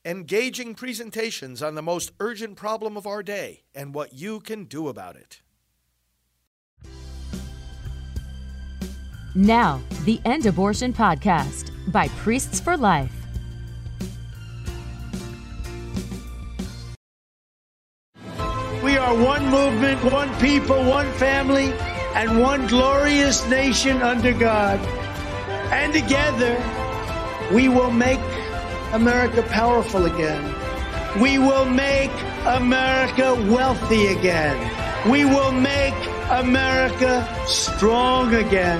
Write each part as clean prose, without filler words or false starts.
engaging presentations on the most urgent problem of our day and what you can do about it. Now, the End Abortion Podcast by Priests for Life. We are one movement, one people, one family, and one glorious nation under God. And together, we will make America powerful again. We will make America wealthy again. We will make America strong again.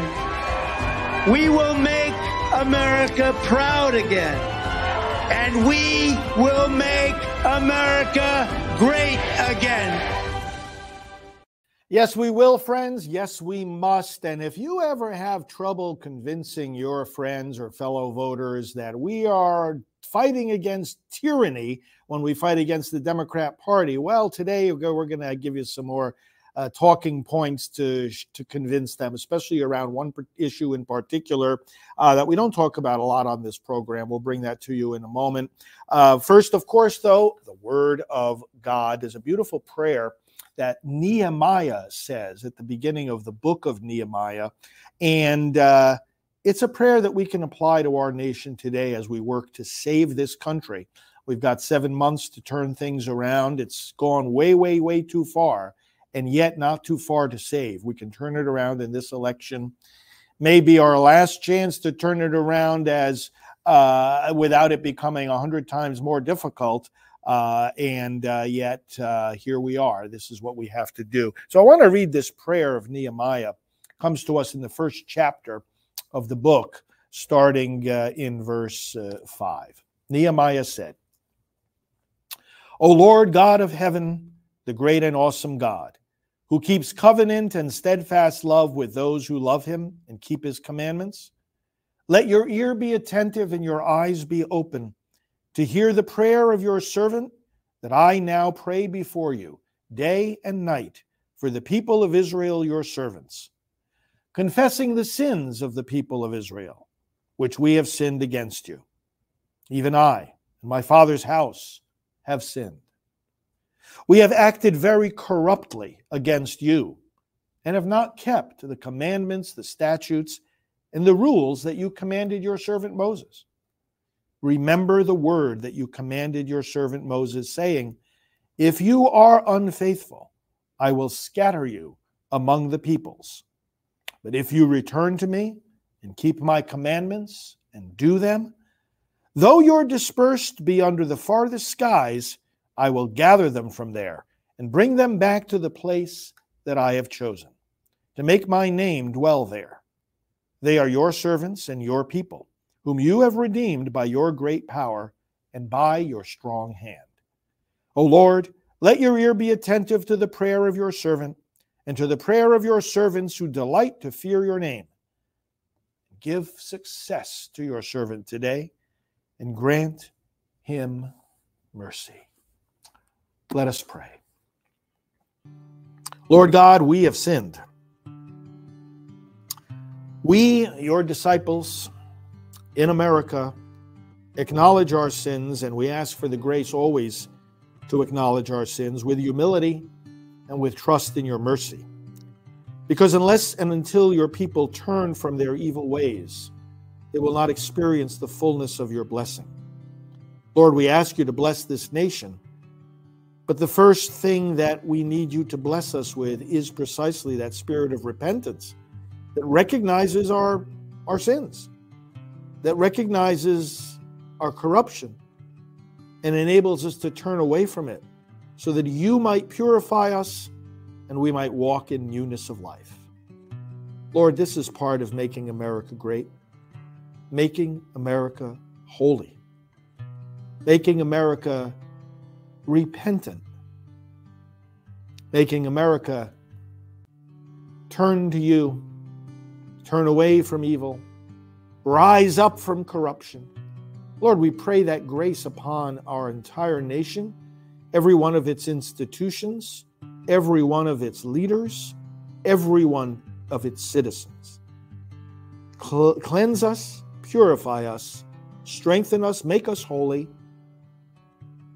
We will make America proud again. And we will make America great again. Yes, we will, friends. Yes, we must. And if you ever have trouble convincing your friends or fellow voters that we are fighting against tyranny when we fight against the Democrat Party, well, today we're going to give you some more talking points to convince them, especially around one issue in particular that we don't talk about a lot on this program. We'll bring that to you in a moment. First, of course, though, the Word of God. There's a beautiful prayer that Nehemiah says at the beginning of the book of Nehemiah, and it's a prayer that we can apply to our nation today as we work to save this country. We've got 7 months to turn things around. It's gone way, way, way too far, and yet not too far to save. We can turn it around in this election. Maybe our last chance to turn it around as without it becoming 100 times more difficult. Yet here we are. This is what we have to do. So I want to read this prayer of Nehemiah. It comes to us in the first chapter of the book, starting in verse 5. Nehemiah said, "O Lord God of heaven, the great and awesome God, who keeps covenant and steadfast love with those who love him and keep his commandments, let your ear be attentive and your eyes be open to hear the prayer of your servant that I now pray before you day and night for the people of Israel, your servants, confessing the sins of the people of Israel, which we have sinned against you. Even I and my father's house have sinned. We have acted very corruptly against you and have not kept the commandments, the statutes, and the rules that you commanded your servant Moses. Remember the word that you commanded your servant Moses, saying, if you are unfaithful, I will scatter you among the peoples. But if you return to me and keep my commandments and do them, though your dispersed be under the farthest skies, I will gather them from there and bring them back to the place that I have chosen, to make my name dwell there. They are your servants and your people, whom you have redeemed by your great power and by your strong hand. O Lord, let your ear be attentive to the prayer of your servant and to the prayer of your servants who delight to fear your name. Give success to your servant today and grant him mercy." Let us pray. Lord God, we have sinned. We, your disciples in America, acknowledge our sins, and we ask for the grace always to acknowledge our sins with humility and with trust in your mercy. Because unless and until your people turn from their evil ways, they will not experience the fullness of your blessing. Lord, we ask you to bless this nation, but the first thing that we need you to bless us with is precisely that spirit of repentance that recognizes our sins, that recognizes our corruption and enables us to turn away from it so that you might purify us and we might walk in newness of life. Lord, this is part of making America great, making America holy, making America repentant, making America turn to you, turn away from evil, rise up from corruption. Lord, we pray that grace upon our entire nation, every one of its institutions, every one of its leaders, every one of its citizens. Cleanse us, purify us, strengthen us, make us holy,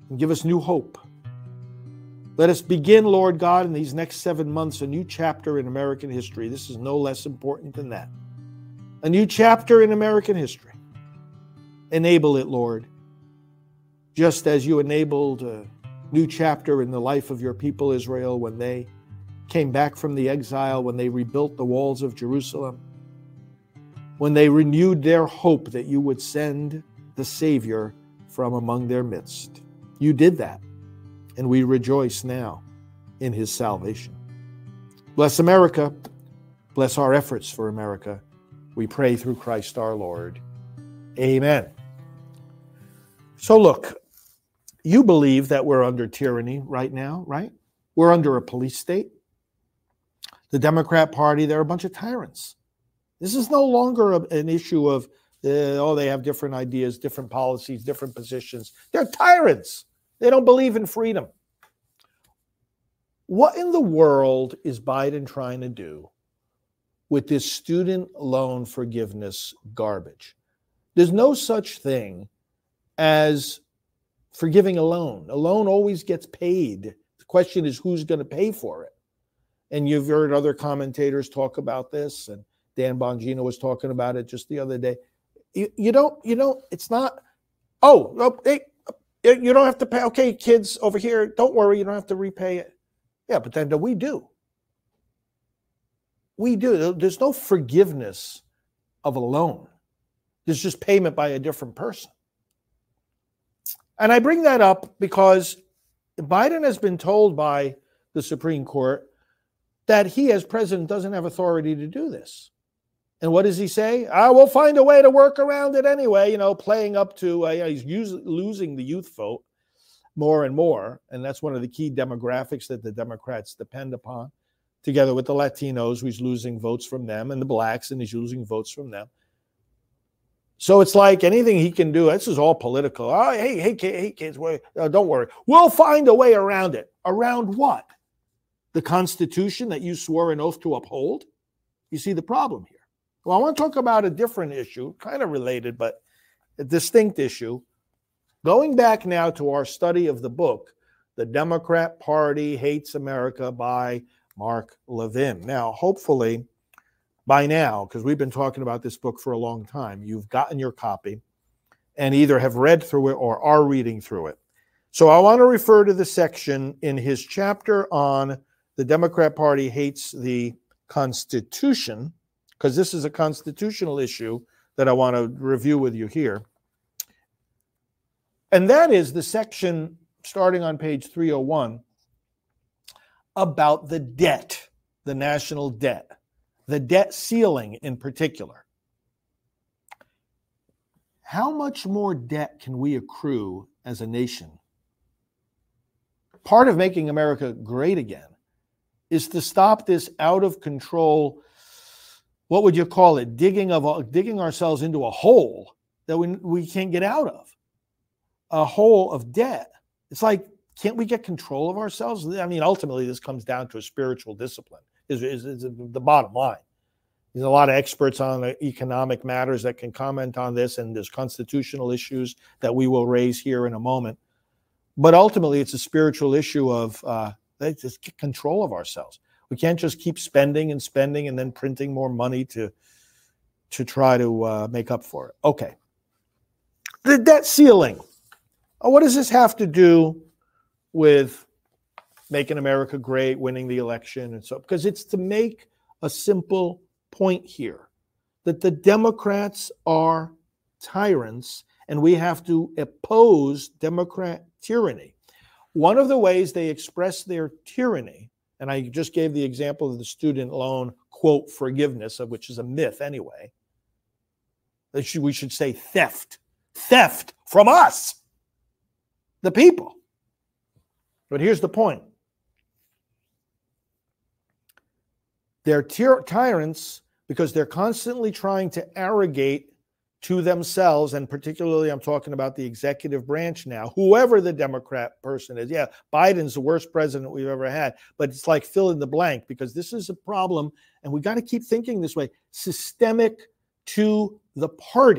and give us new hope. Let us begin, Lord God, in these next 7 months, a new chapter in American history. This is no less important than that. A new chapter in American history. Enable it, Lord, just as you enabled a new chapter in the life of your people Israel when they came back from the exile, when they rebuilt the walls of Jerusalem, when they renewed their hope that you would send the Savior from among their midst. You did that, and we rejoice now in his salvation. Bless America. Bless our efforts for America. We pray through Christ our Lord. Amen. So look, you believe that we're under tyranny right now, right? We're under a police state. The Democrat Party, they're a bunch of tyrants. This is no longer an issue of, they have different ideas, different policies, different positions. They're tyrants. They don't believe in freedom. What in the world is Biden trying to do with this student loan forgiveness garbage? There's no such thing as forgiving a loan. A loan always gets paid. The question is who's going to pay for it. And you've heard other commentators talk about this, and Dan Bongino was talking about it just the other day. You don't, it's not, hey, you don't have to pay. Okay, kids over here, don't worry, you don't have to repay it. Yeah, but then we do. We do. There's no forgiveness of a loan. There's just payment by a different person. And I bring that up because Biden has been told by the Supreme Court that he as president doesn't have authority to do this. And what does he say? We'll find a way to work around it anyway, playing up to, he's losing the youth vote more and more. And that's one of the key demographics that the Democrats depend upon, together with the Latinos, he's losing votes from them, and the blacks, and he's losing votes from them. So it's like anything he can do, this is all political. Hey, kids, don't worry. We'll find a way around it. Around what? The Constitution that you swore an oath to uphold? You see the problem here. Well, I want to talk about a different issue, kind of related, but a distinct issue. Going back now to our study of the book, The Democrat Party Hates America by Mark Levin. Now, hopefully, by now, because we've been talking about this book for a long time, you've gotten your copy and either have read through it or are reading through it. So I want to refer to the section in his chapter on the Democrat Party hates the Constitution, because this is a constitutional issue that I want to review with you here. And that is the section starting on page 301 about the debt, the national debt. The debt ceiling in particular. How much more debt can we accrue as a nation? Part of making America great again is to stop this out of control, what would you call it, digging ourselves into a hole that we can't get out of, a hole of debt. It's like, can't we get control of ourselves? I mean, ultimately, this comes down to a spiritual discipline. Is the bottom line. There's a lot of experts on economic matters that can comment on this, and there's constitutional issues that we will raise here in a moment. But ultimately, it's a spiritual issue of let's just get control of ourselves. We can't just keep spending and then printing more money to try to make up for it. Okay. The debt ceiling. What does this have to do with making America great, winning the election, and so? Because it's to make a simple point here, that the Democrats are tyrants, and we have to oppose Democrat tyranny. One of the ways they express their tyranny, and I just gave the example of the student loan, quote, forgiveness, of which is a myth anyway. We should say theft. Theft from us, the people. But here's the point. They're tyrants because they're constantly trying to arrogate to themselves, and particularly I'm talking about the executive branch now, whoever the Democrat person is. Yeah, Biden's the worst president we've ever had, but it's like fill in the blank, because this is a problem, and we got to keep thinking this way, systemic to the party.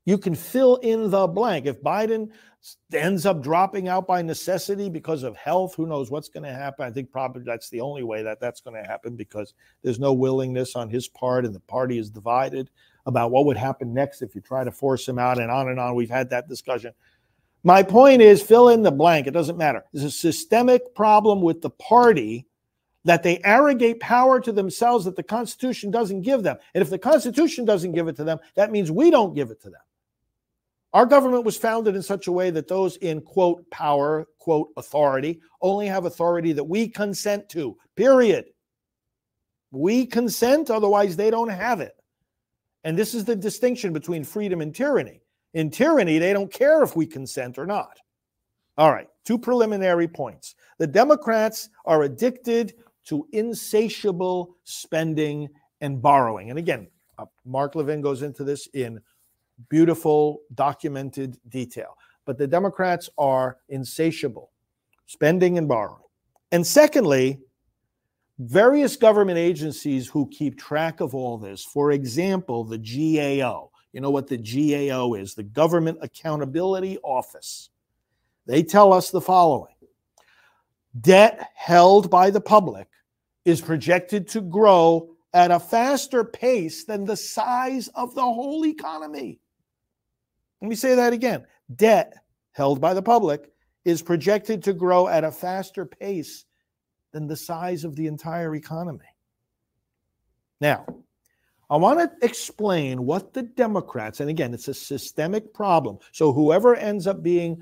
You can fill in the blank. If Biden ends up dropping out by necessity because of health, who knows what's going to happen? I think probably that's the only way that that's going to happen, because there's no willingness on his part, and the party is divided about what would happen next if you try to force him out, and on and on. We've had that discussion. My point is, fill in the blank. It doesn't matter. There's a systemic problem with the party, that they arrogate power to themselves that the Constitution doesn't give them. And if the Constitution doesn't give it to them, that means we don't give it to them. Our government was founded in such a way that those in, quote, power, quote, authority, only have authority that we consent to, period. We consent, otherwise they don't have it. And this is the distinction between freedom and tyranny. In tyranny, they don't care if we consent or not. All right, 2 preliminary points. The Democrats are addicted to insatiable spending and borrowing. And again, Mark Levin goes into this in beautiful, documented detail. But the Democrats are insatiable, spending and borrowing. And secondly, various government agencies who keep track of all this, for example, the GAO. You know what the GAO is? The Government Accountability Office. They tell us the following. Debt held by the public is projected to grow at a faster pace than the size of the whole economy. Let me say that again. Debt held by the public is projected to grow at a faster pace than the size of the entire economy. Now, I want to explain what the Democrats, and again, it's a systemic problem. So whoever ends up being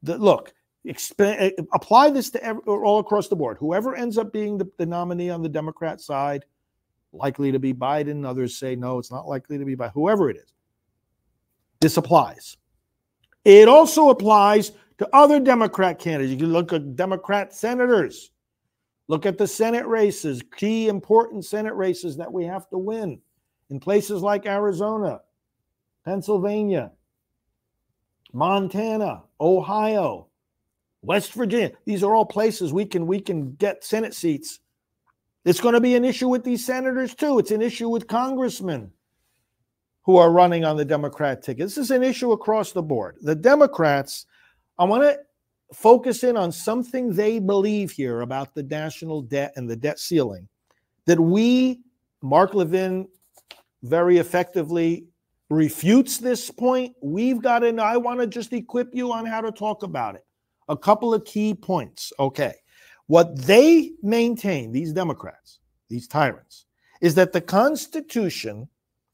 apply this to all across the board. Whoever ends up being the nominee on the Democrat side, likely to be Biden. Others say, no, it's not likely to be Biden. Whoever it is, this applies. It also applies to other Democrat candidates. You can look at Democrat senators. Look at the Senate races, key important Senate races that we have to win in places like Arizona, Pennsylvania, Montana, Ohio, West Virginia. These are all places we can get Senate seats. It's going to be an issue with these senators too. It's an issue with congressmen who are running on the Democrat ticket. This is an issue across the board. The Democrats, I want to focus in on something they believe here about the national debt and the debt ceiling that Mark Levin very effectively refutes this point. We've got to know. I want to just equip you on how to talk about it. A couple of key points. Okay. What they maintain, these Democrats, these tyrants, is that the Constitution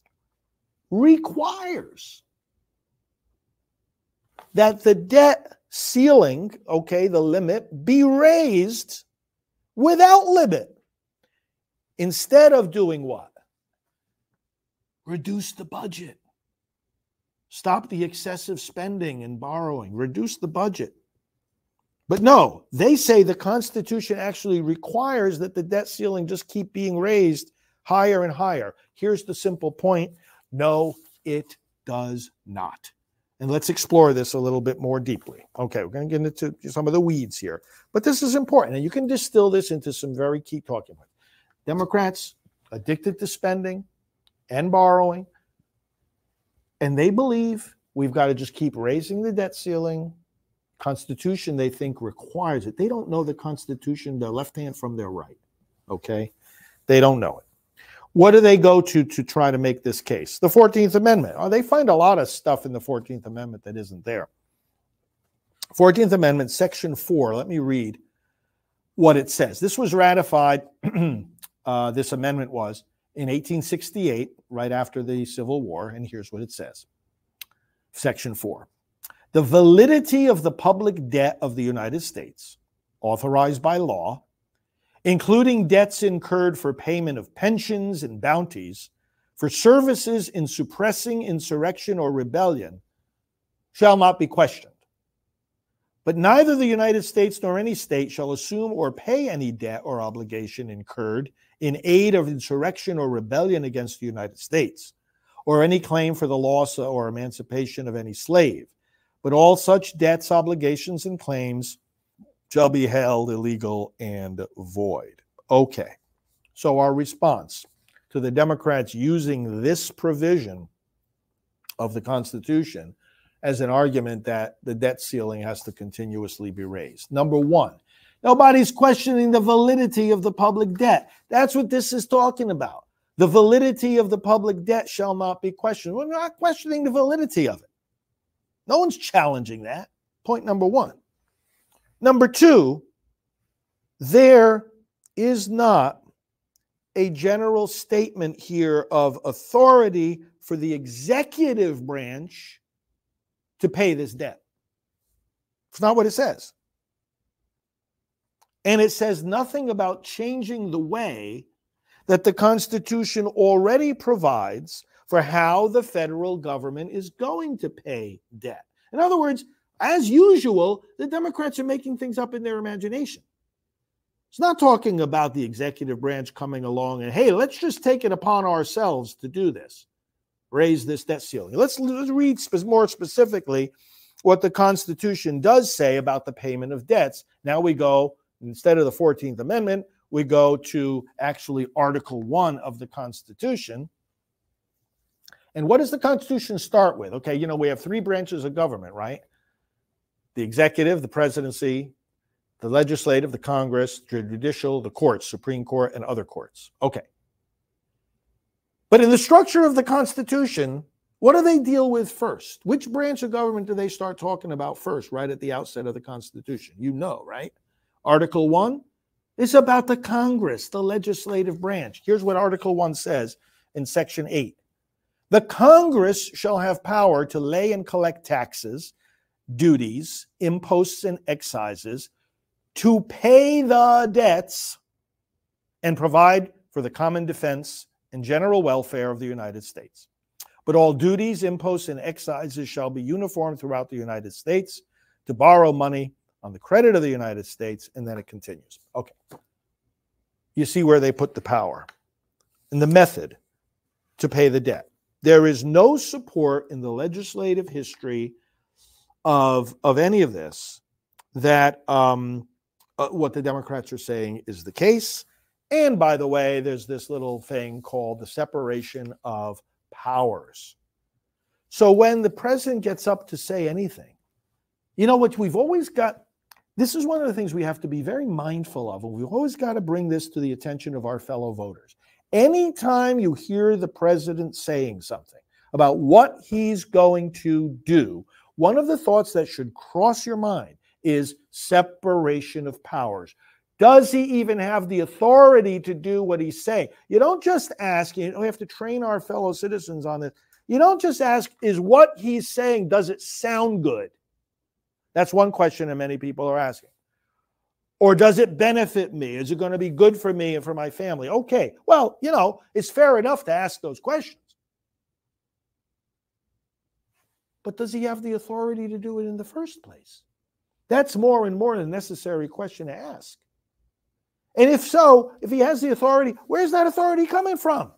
requires that the debt ceiling, okay, the limit, be raised without limit. Instead of doing what? Reduce the budget. Stop the excessive spending and borrowing. Reduce the budget. But no, they say the Constitution actually requires that the debt ceiling just keep being raised higher and higher. Here's the simple point. No, it does not. And let's explore this a little bit more deeply. Okay, we're going to get into some of the weeds here. But this is important, and you can distill this into some very key talking points. Democrats addicted to spending and borrowing, and they believe we've got to just keep raising the debt ceiling. Constitution, they think, requires it. They don't know the Constitution, their left hand from their right, okay? They don't know it. What do they go to try to make this case? The 14th Amendment. Oh, they find a lot of stuff in the 14th Amendment that isn't there. 14th Amendment, Section 4. Let me read what it says. This was ratified, this amendment was, in 1868, right after the Civil War, and here's what it says. Section 4. The validity of the public debt of the United States, authorized by law, including debts incurred for payment of pensions and bounties, for services in suppressing insurrection or rebellion, shall not be questioned. But neither the United States nor any state shall assume or pay any debt or obligation incurred in aid of insurrection or rebellion against the United States, or any claim for the loss or emancipation of any slave. But all such debts, obligations, and claims shall be held illegal and void. Okay, so our response to the Democrats using this provision of the Constitution as an argument that the debt ceiling has to continuously be raised. Number one, nobody's questioning the validity of the public debt. That's what this is talking about. The validity of the public debt shall not be questioned. We're not questioning the validity of it. No one's challenging that. Point number one. Number two, there is not a general statement here of authority for the executive branch to pay this debt. It's not what it says. And it says nothing about changing the way that the Constitution already provides for how the federal government is going to pay debt. In other words, as usual, the Democrats are making things up in their imagination. It's not talking about the executive branch coming along and, hey, let's just take it upon ourselves to do this, raise this debt ceiling. Let's read more specifically what the Constitution does say about the payment of debts. Now we go, instead of the 14th Amendment, we go to actually Article 1 of the Constitution. And what does the Constitution start with? Okay, you know, we have three branches of government, right? The executive, the presidency, the legislative, the Congress, the judicial, the courts, Supreme Court, and other courts. Okay. But in the structure of the Constitution, what do they deal with first? Which branch of government do they start talking about first, right at the outset of the Constitution? You know, right? Article 1 is about the Congress, the legislative branch. Here's what Article 1 says in Section 8. The Congress shall have power to lay and collect taxes, duties, imposts, and excises, to pay the debts and provide for the common defense and general welfare of the United States. But all duties, imposts, and excises shall be uniform throughout the United States to borrow money on the credit of the United States, and then it continues. Okay. You see where they put the power and the method to pay the debt. There is no support in the legislative history of any of this that what the Democrats are saying is the case. And by the way, there's this little thing called the separation of powers. So when the president gets up to say anything, you know what we've always got, this is one of the things we have to be very mindful of, and we've always got to bring this to the attention of our fellow voters. Anytime you hear the president saying something about what he's going to do, one of the thoughts that should cross your mind is separation of powers. Does he even have the authority to do what he's saying? You don't just ask, we have to train our fellow citizens on this. You don't just ask, is what he's saying, does it sound good? That's one question that many people are asking. Or does it benefit me? Is it going to be good for me and for my family? Okay, well, you know, it's fair enough to ask those questions. But does he have the authority to do it in the first place? That's more and more a necessary question to ask. And if so, if he has the authority, where's that authority coming from?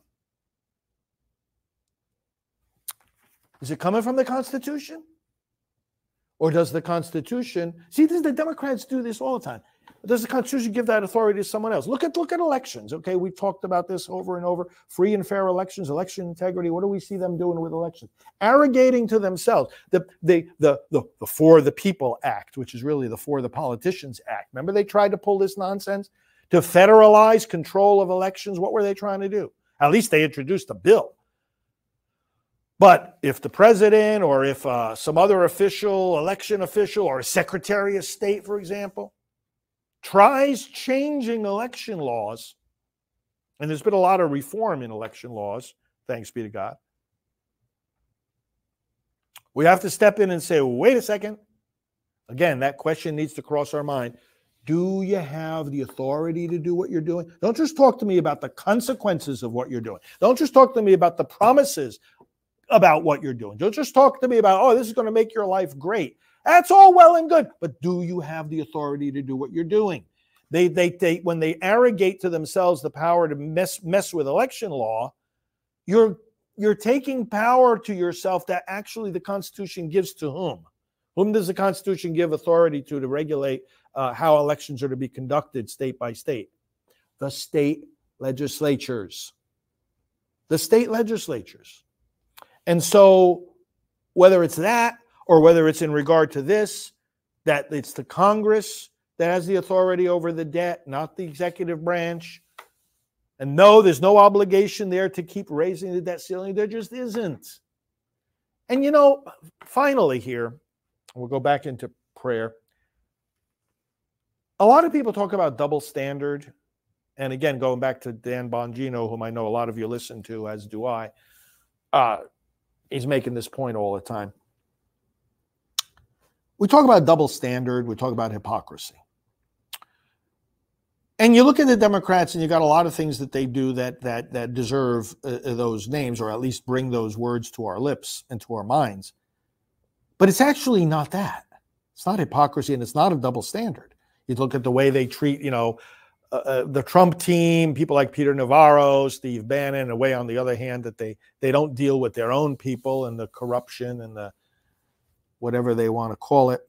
Is it coming from the Constitution? Or does the Constitution, see, the Democrats do this all the time. Does the Constitution give that authority to someone else? Look at elections, okay? We've talked about this over and over. Free and fair elections, election integrity. What do we see them doing with elections? Arrogating to themselves the For the People Act, which is really the For the Politicians Act. Remember they tried to pull this nonsense? To federalize control of elections. What were they trying to do? At least they introduced a bill. But if the president or if some other official, election official, or a secretary of state, for example, tries changing election laws, and there's been a lot of reform in election laws, thanks be to God, we have to step in and say, wait a second. Again, that question needs to cross our mind. Do you have the authority to do what you're doing? Don't just talk to me about the consequences of what you're doing. Don't just talk to me about the promises about what you're doing. Don't just talk to me about, oh, this is going to make your life great. That's all well and good, but do you have the authority to do what you're doing? They when they arrogate to themselves the power to mess with election law, you're taking power to yourself that actually the Constitution gives to whom? Whom does the Constitution give authority to regulate how elections are to be conducted state by state? The state legislatures. The state legislatures. And so whether it's that or whether it's in regard to this, that it's the Congress that has the authority over the debt, not the executive branch. And no, there's no obligation there to keep raising the debt ceiling. There just isn't. And finally here, we'll go back into prayer. A lot of people talk about double standard. And again, going back to Dan Bongino, whom I know a lot of you listen to, as do I, he's making this point all the time. We talk about double standard. We talk about hypocrisy. And you look at the Democrats, and you got a lot of things that they do that deserve those names, or at least bring those words to our lips and to our minds. But it's actually not that. It's not hypocrisy, and it's not a double standard. You look at the way they treat, the Trump team, people like Peter Navarro, Steve Bannon, and way on the other hand that they don't deal with their own people and the corruption and the whatever they want to call it.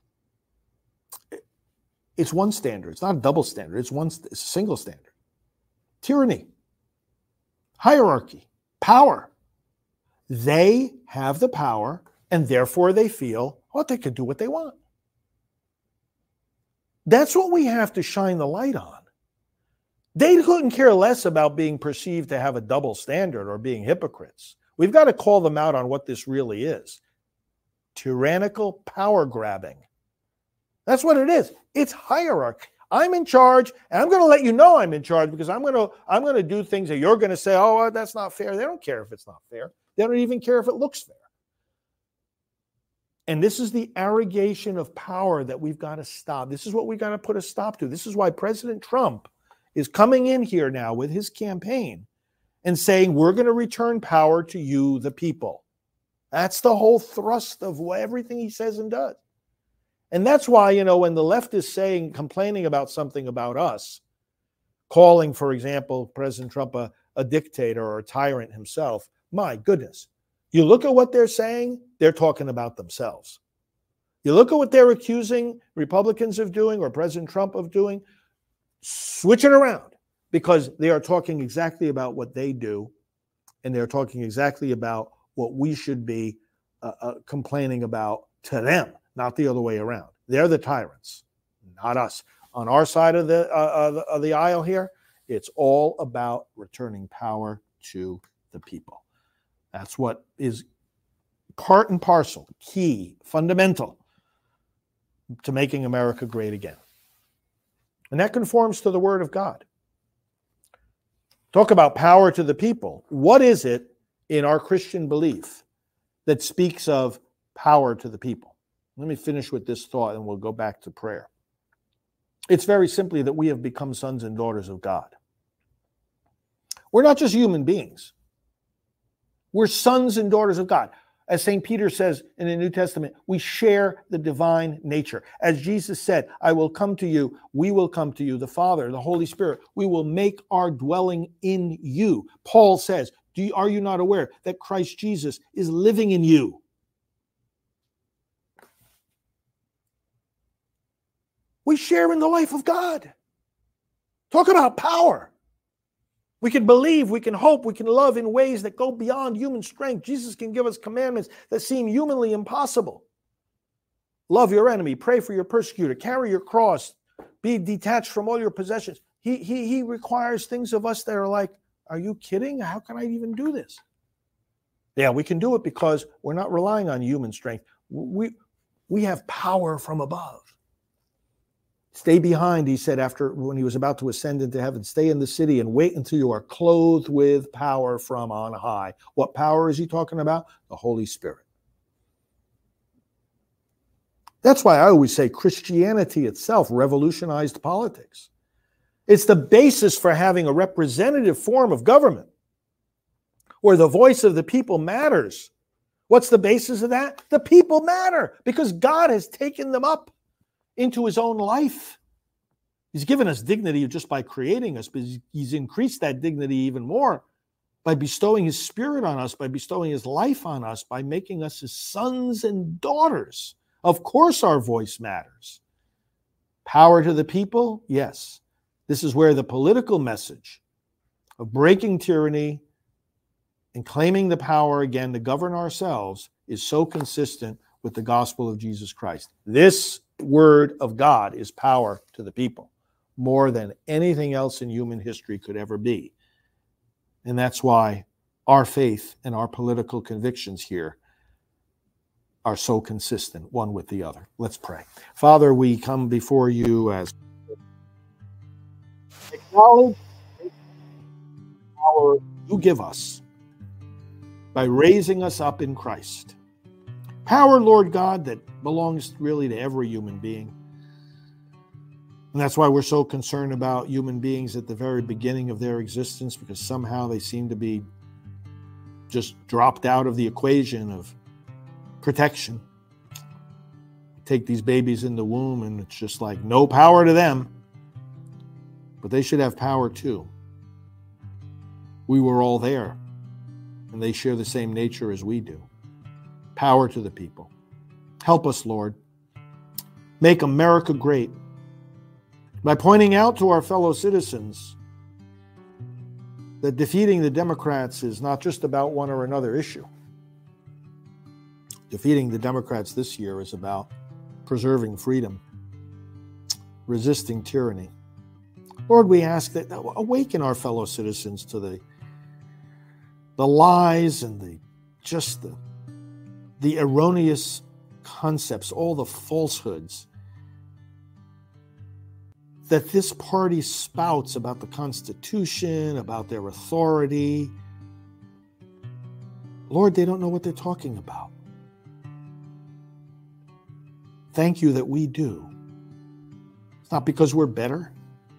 It's one standard. It's not a double standard. It's a single standard. Tyranny, hierarchy, power. They have the power, and therefore they feel, they can do what they want. That's what we have to shine the light on. They couldn't care less about being perceived to have a double standard or being hypocrites. We've got to call them out on what this really is. Tyrannical power grabbing. That's what it is. It's hierarchy. I'm in charge, and I'm going to let you know I'm in charge because I'm going to do things that you're going to say, that's not fair. They don't care if it's not fair. They don't even care if it looks fair. And this is the arrogation of power that we've got to stop. This is what we've got to put a stop to. This is why President Trump is coming in here now with his campaign and saying, we're going to return power to you, the people. That's the whole thrust of everything he says and does. And that's why, when the left is complaining about something about us, calling, for example, President Trump a dictator or a tyrant himself, my goodness. You look at what they're saying, they're talking about themselves. You look at what they're accusing Republicans of doing or President Trump of doing, switch it around because they are talking exactly about what they do, and they're talking exactly about what we should be complaining about to them, not the other way around. They're the tyrants, not us. On our side of the aisle here, it's all about returning power to the people. That's what is part and parcel, key, fundamental to making America great again. And that conforms to the Word of God. Talk about power to the people. What is it in our Christian belief that speaks of power to the people? Let me finish with this thought and we'll go back to prayer. It's very simply that we have become sons and daughters of God. We're not just human beings. We're sons and daughters of God. As St. Peter says in the New Testament, we share the divine nature. As Jesus said, I will come to you, we will come to you, the Father, the Holy Spirit. We will make our dwelling in you. Paul says, are you not aware that Christ Jesus is living in you? We share in the life of God. Talk about power. We can believe, we can hope, we can love in ways that go beyond human strength. Jesus can give us commandments that seem humanly impossible. Love your enemy, pray for your persecutor, carry your cross, be detached from all your possessions. He requires things of us that are like, are you kidding? How can I even do this? Yeah, we can do it because we're not relying on human strength. We have power from above. Stay behind, he said when he was about to ascend into heaven. Stay in the city and wait until you are clothed with power from on high. What power is he talking about? The Holy Spirit. That's why I always say Christianity itself revolutionized politics. It's the basis for having a representative form of government where the voice of the people matters. What's the basis of that? The people matter because God has taken them up into his own life. He's given us dignity just by creating us, but he's increased that dignity even more by bestowing his Spirit on us, by bestowing his life on us, by making us his sons and daughters. Of course our voice matters. Power to the people? Yes. This is where the political message of breaking tyranny and claiming the power again to govern ourselves is so consistent with the gospel of Jesus Christ. This word of God is power to the people, more than anything else in human history could ever be. And that's why our faith and our political convictions here are so consistent, one with the other. Let's pray. Father, we come before you as acknowledge the power you give us by raising us up in Christ. Power, Lord God, that belongs really to every human being. And that's why we're so concerned about human beings at the very beginning of their existence, because somehow they seem to be just dropped out of the equation of protection. Take these babies in the womb and it's just like no power to them, but they should have power too. We were all there and they share the same nature as we do. Power to the people. Help us, Lord. Make America great by pointing out to our fellow citizens that defeating the Democrats is not just about one or another issue. Defeating the Democrats this year is about preserving freedom, resisting tyranny. Lord, we ask that awaken our fellow citizens to the lies and the erroneous concepts, all the falsehoods that this party spouts about the Constitution, about their authority. Lord, they don't know what they're talking about. Thank you that we do. It's not because we're better.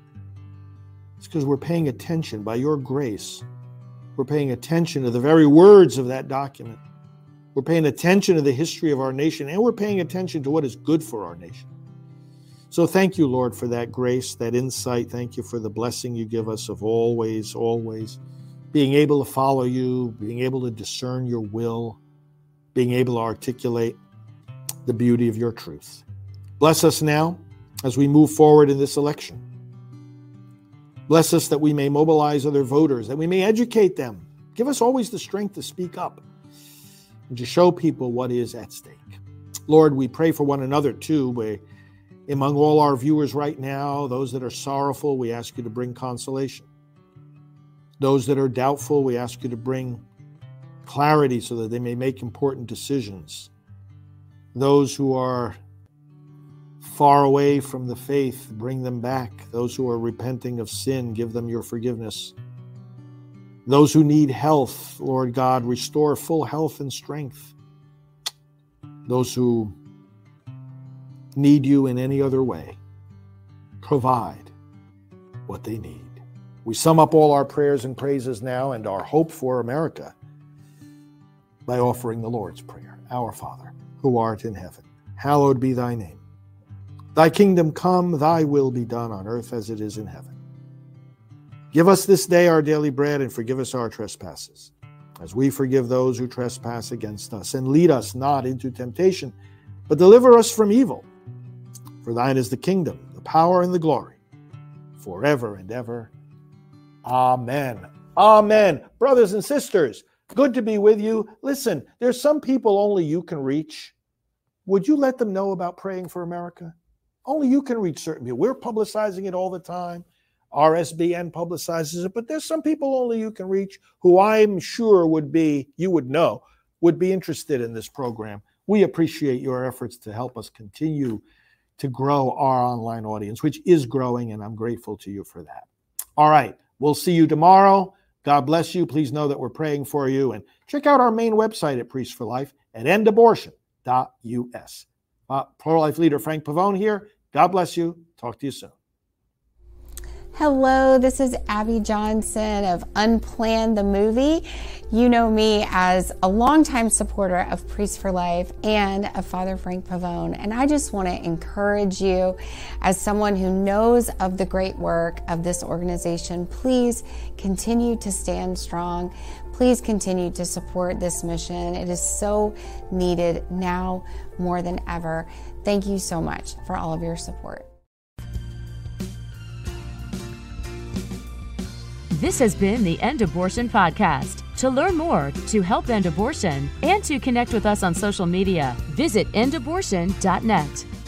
It's because we're paying attention by your grace. We're paying attention to the very words of that document. We're paying attention to the history of our nation, and we're paying attention to what is good for our nation. So thank you, Lord, for that grace, that insight. Thank you for the blessing you give us of always being able to follow you, being able to discern your will, being able to articulate the beauty of your truth. Bless us now as we move forward in this election. Bless us that we may mobilize other voters, that we may educate them. Give us always the strength to speak up and to show people what is at stake. Lord, we pray for one another too. Among all our viewers right now, those that are sorrowful, we ask you to bring consolation. Those that are doubtful, we ask you to bring clarity so that they may make important decisions. Those who are far away from the faith, bring them back. Those who are repenting of sin, give them your forgiveness. Those who need health, Lord God, restore full health and strength. Those who need you in any other way, provide what they need. We sum up all our prayers and praises now and our hope for America by offering the Lord's Prayer. Our Father, who art in heaven, hallowed be thy name. Thy kingdom come, thy will be done on earth as it is in heaven. Give us this day our daily bread and forgive us our trespasses, as we forgive those who trespass against us. And lead us not into temptation, but deliver us from evil. For thine is the kingdom, the power, and the glory, forever and ever. Amen. Amen. Brothers and sisters, good to be with you. Listen, there's some people only you can reach. Would you let them know about praying for America? Only you can reach certain people. We're publicizing it all the time. RSBN publicizes it, but there's some people only you can reach who I'm sure would be interested in this program. We appreciate your efforts to help us continue to grow our online audience, which is growing, and I'm grateful to you for that. All right, we'll see you tomorrow. God bless you. Please know that we're praying for you, and check out our main website at Priests for Life at endabortion.us. Pro-life leader Frank Pavone here. God bless you. Talk to you soon. Hello, this is Abby Johnson of Unplanned the Movie. You know me as a longtime supporter of Priests for Life and of Father Frank Pavone, and I just want to encourage you as someone who knows of the great work of this organization. Please continue to stand strong. Please continue to support this mission. It is so needed now more than ever. Thank you so much for all of your support. This has been the End Abortion Podcast. To learn more, to help end abortion, and to connect with us on social media, visit endabortion.net.